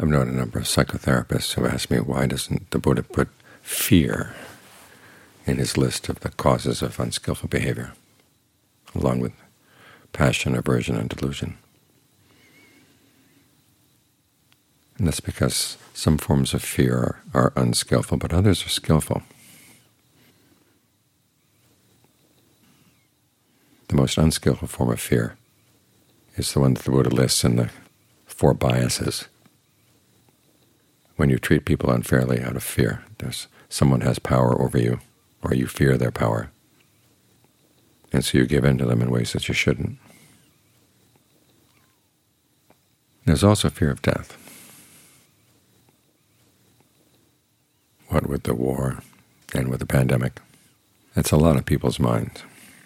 I've known a number of psychotherapists who ask me, why doesn't the Buddha put fear in his list of the causes of unskillful behavior, along with passion, aversion, and delusion? And that's because some forms of fear are unskillful, but others are skillful. The most unskillful form of fear is the one that the Buddha lists in the 4 biases. When you treat people unfairly out of fear, someone has power over you, or you fear their power, and so you give in to them in ways that you shouldn't. There's also fear of death. What with the war and with the pandemic, it's a lot of people's minds.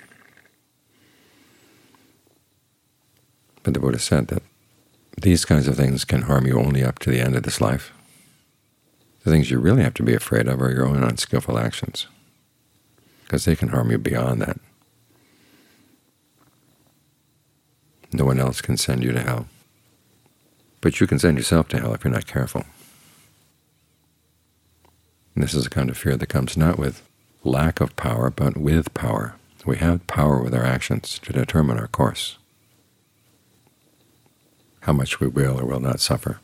But the Buddha said that these kinds of things can harm you only up to the end of this life. The things you really have to be afraid of are your own unskillful actions, because they can harm you beyond that. No one else can send you to hell, but you can send yourself to hell if you're not careful. And this is a kind of fear that comes not with lack of power, but with power. We have power with our actions to determine our course, how much we will or will not suffer.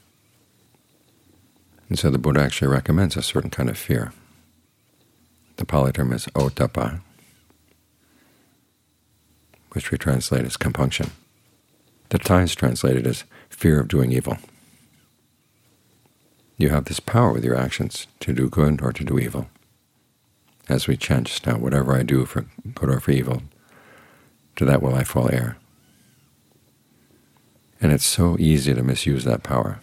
And so the Buddha actually recommends a certain kind of fear. The Pali term is ottappa, which we translate as compunction. The Thai is translated as fear of doing evil. You have this power with your actions to do good or to do evil. As we chant just now, whatever I do for good or for evil, to that will I fall heir. And it's so easy to misuse that power.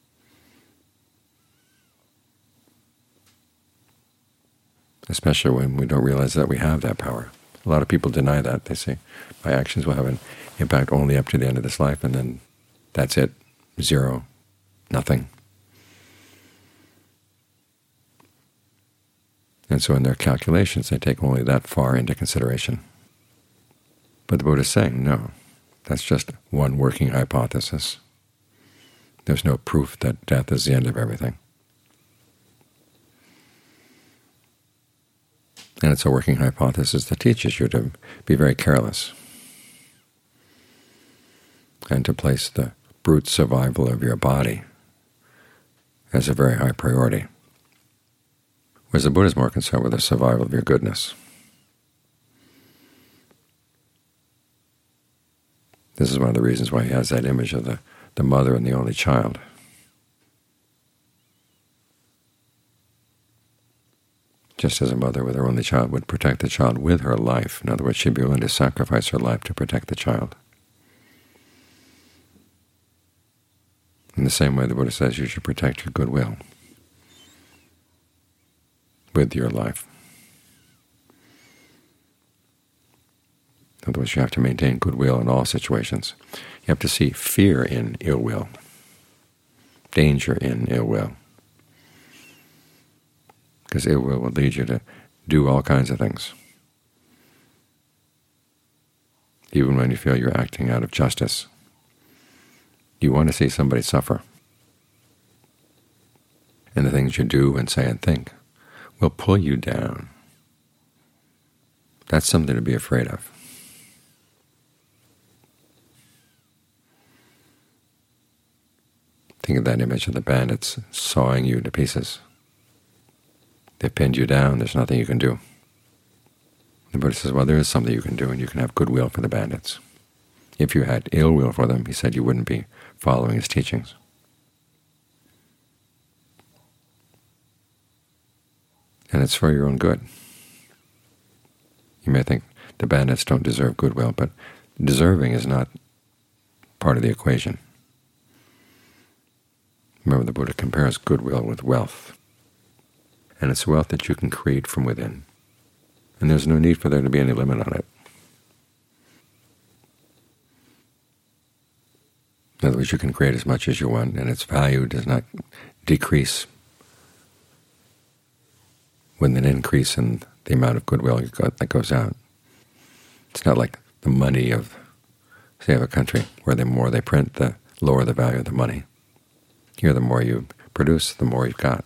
Especially when we don't realize that we have that power. A lot of people deny that. They say, my actions will have an impact only up to the end of this life, and then that's it, zero, nothing. And so in their calculations, they take only that far into consideration. But the Buddha is saying, no, that's just one working hypothesis. There's no proof that death is the end of everything. And it's a working hypothesis that teaches you to be very careless and to place the brute survival of your body as a very high priority, whereas the Buddha is more concerned with the survival of your goodness. This is one of the reasons why he has that image of the mother and the only child. Just as a mother with her only child would protect the child with her life. In other words, she'd be willing to sacrifice her life to protect the child. In the same way, the Buddha says you should protect your goodwill with your life. In other words, you have to maintain goodwill in all situations. You have to see fear in ill will, danger in ill will, because ill will lead you to do all kinds of things, even when you feel you're acting out of justice. You want to see somebody suffer, and the things you do and say and think will pull you down. That's something to be afraid of. Think of that image of the bandits sawing you to pieces. They've pinned you down. There's nothing you can do. The Buddha says, well, there is something you can do, and you can have goodwill for the bandits. If you had ill will for them, he said, you wouldn't be following his teachings. And it's for your own good. You may think the bandits don't deserve goodwill, but deserving is not part of the equation. Remember, the Buddha compares goodwill with wealth, and it's wealth that you can create from within, and there's no need for there to be any limit on it. In other words, you can create as much as you want, and its value does not decrease with an increase in the amount of goodwill that goes out. It's not like the money of, say, of a country, where the more they print, the lower the value of the money. Here, the more you produce, the more you've got.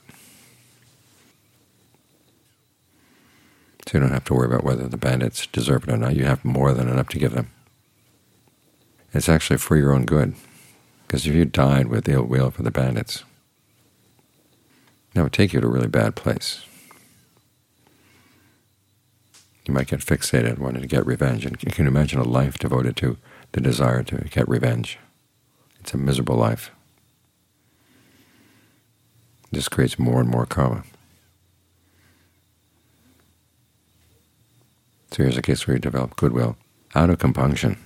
So you don't have to worry about whether the bandits deserve it or not. You have more than enough to give them. It's actually for your own good, because if you died with ill will for the bandits, that would take you to a really bad place. You might get fixated wanting to get revenge, and you can imagine a life devoted to the desire to get revenge. It's a miserable life. It just creates more and more karma. So here's a case where you develop goodwill out of compunction,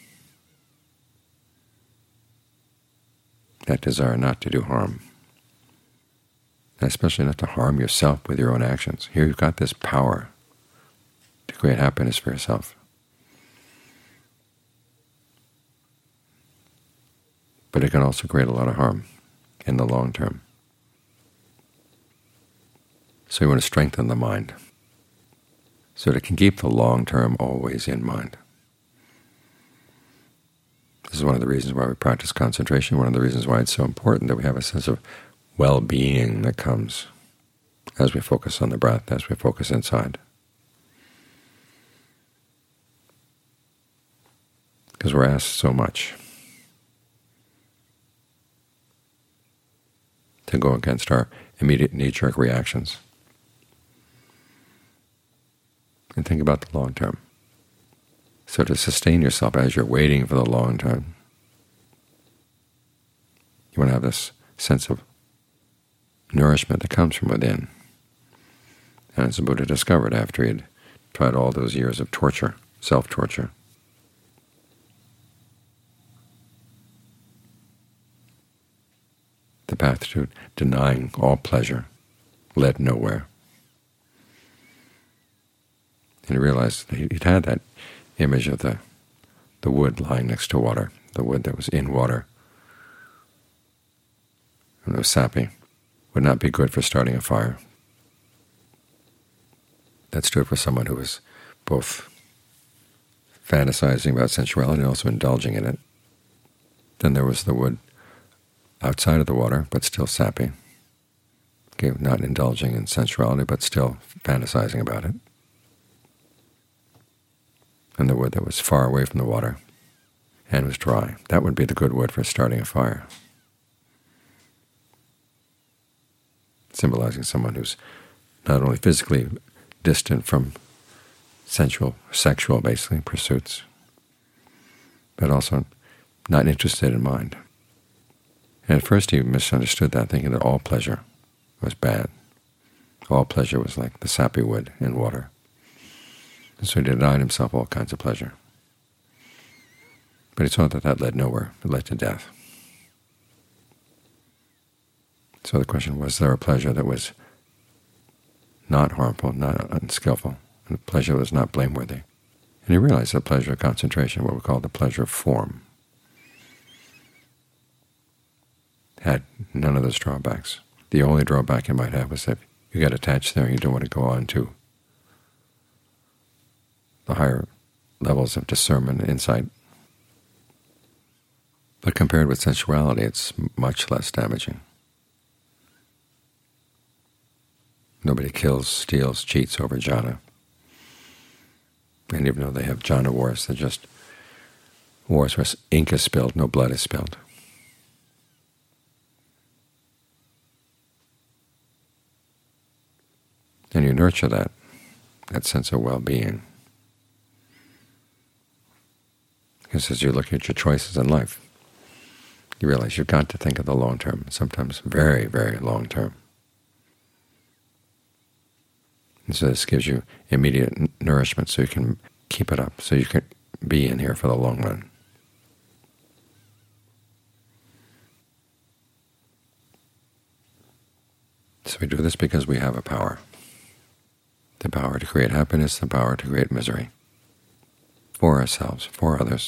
that desire not to do harm, and especially not to harm yourself with your own actions. Here you've got this power to create happiness for yourself. But it can also create a lot of harm in the long term. So you want to strengthen the mind so that it can keep the long term always in mind. This is one of the reasons why we practice concentration, one of the reasons why it's so important that we have a sense of well-being that comes as we focus on the breath, as we focus inside. Because we're asked so much to go against our immediate knee-jerk reactions and think about the long term. So to sustain yourself as you're waiting for the long term, you want to have this sense of nourishment that comes from within. And as the Buddha discovered after he'd tried all those years of torture, self-torture, the path to denying all pleasure led nowhere. And he realized that he'd had that image of the wood lying next to water, the wood that was in water, and it was sappy, would not be good for starting a fire. That stood for someone who was both fantasizing about sensuality and also indulging in it. Then there was the wood outside of the water, but still sappy, okay, not indulging in sensuality, but still fantasizing about it. And the wood that was far away from the water and was dry. That would be the good wood for starting a fire, symbolizing someone who's not only physically distant from sexual basically pursuits, but also not interested in mind. And at first he misunderstood that, thinking that all pleasure was bad. All pleasure was like the sappy wood in water. And so he denied himself all kinds of pleasure. But he saw that that led nowhere. It led to death. So the question was there a pleasure that was not harmful, not unskillful, and a pleasure that was not blameworthy? And he realized the pleasure of concentration, what we call the pleasure of form, had none of those drawbacks. The only drawback it might have was that you got attached there and you don't want to go on to the higher levels of discernment and insight. But compared with sensuality, it's much less damaging. Nobody kills, steals, cheats over jhana. And even though they have jhana wars, they're just wars where ink is spilled, no blood is spilled. And you nurture that sense of well-being. Because as you look at your choices in life, you realize you've got to think of the long term, sometimes very, very long term. And so this gives you immediate nourishment so you can keep it up, so you can be in here for the long run. So we do this because we have a power. The power to create happiness, the power to create misery for ourselves, for others.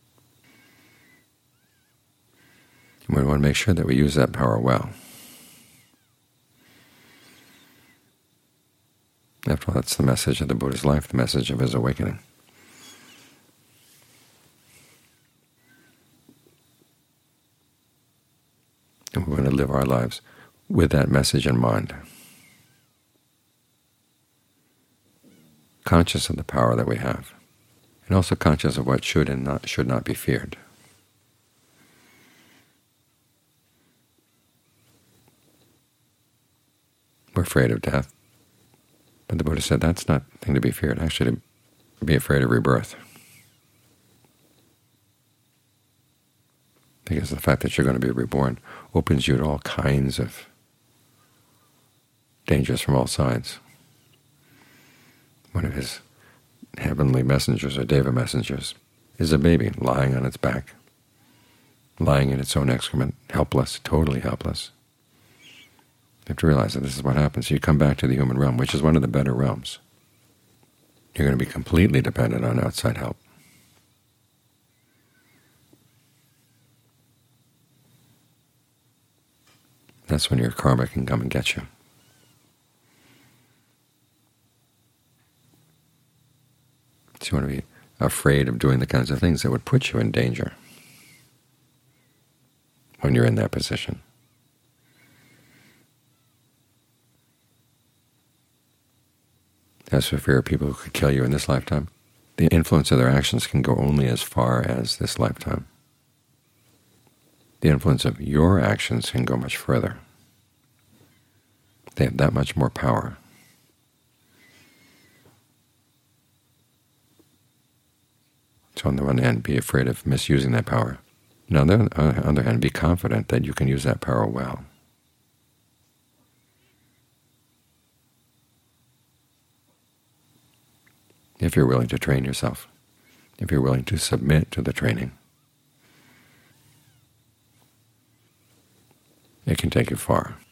And we want to make sure that we use that power well. After all, that's the message of the Buddha's life, the message of his awakening. And we want to live our lives with that message in mind, conscious of the power that we have, and also conscious of what should and should not be feared. We're afraid of death, but the Buddha said that's not the thing to be feared. Actually, to be afraid of rebirth, because the fact that you're going to be reborn opens you to all kinds of dangers from all sides. One of his heavenly messengers, or Deva messengers, is a baby lying on its back, lying in its own excrement, helpless, totally helpless. You have to realize that this is what happens. You come back to the human realm, which is one of the better realms. You're going to be completely dependent on outside help. That's when your karma can come and get you. So you want to be afraid of doing the kinds of things that would put you in danger when you're in that position. As for fear of people who could kill you in this lifetime, the influence of their actions can go only as far as this lifetime. The influence of your actions can go much further. They have that much more power. So on the one hand, be afraid of misusing that power. And on the other hand, be confident that you can use that power well. If you're willing to train yourself, if you're willing to submit to the training, it can take you far.